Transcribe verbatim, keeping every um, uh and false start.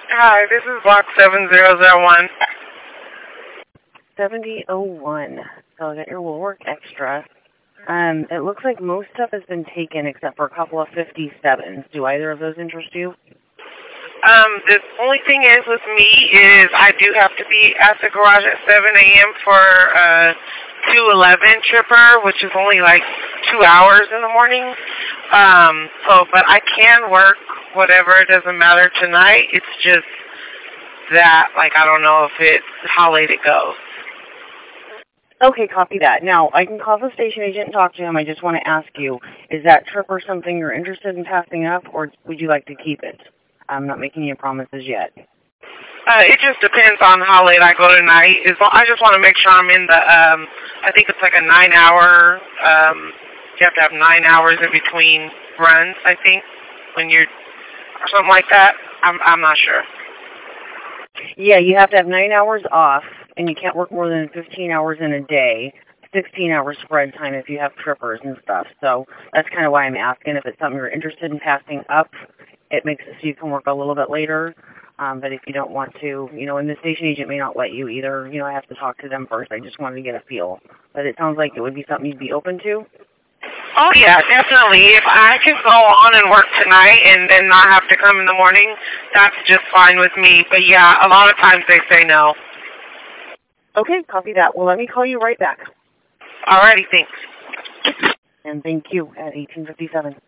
Hi, this is block seven zero zero one. seventy oh one. So I got your will work extra. Um, it looks like most stuff has been taken except for a couple of fifty-sevens. Do either of those interest you? Um, the only thing is with me is I do have to be at the garage at seven a m for uh two eleven tripper, which is only like two hours in the morning. Um, so, but I can work whatever. It doesn't matter tonight. It's just that, like, I don't know if it's how late it goes. Okay, copy that. Now, I can call the station agent and talk to him. I just want to ask you, is that tripper something you're interested in passing up, or would you like to keep it? I'm not making any promises yet. Uh, it just depends on how late I go tonight. Is I just want to make sure I'm in the, um, I think it's like a nine-hour, um, you have to have nine hours in between runs, I think, when you're, or something like that. I'm, I'm not sure. Yeah, you have to have nine hours off, and you can't work more than fifteen hours in a day, sixteen hours spread time if you have trippers and stuff. So that's kind of why I'm asking if it's something you're interested in passing up. It makes it so you can work a little bit later. Um, but if you don't want to, you know, and the station agent may not let you either. You know, I have to talk to them first. I just wanted to get a feel. But it sounds like it would be something you'd be open to. Oh, yeah, definitely. If I can go on and work tonight and then not have to come in the morning, that's just fine with me. But, yeah, a lot of times they say no. Okay, copy that. Well, let me call you right back. Alrighty, thanks. And thank you at eighteen fifty-seven.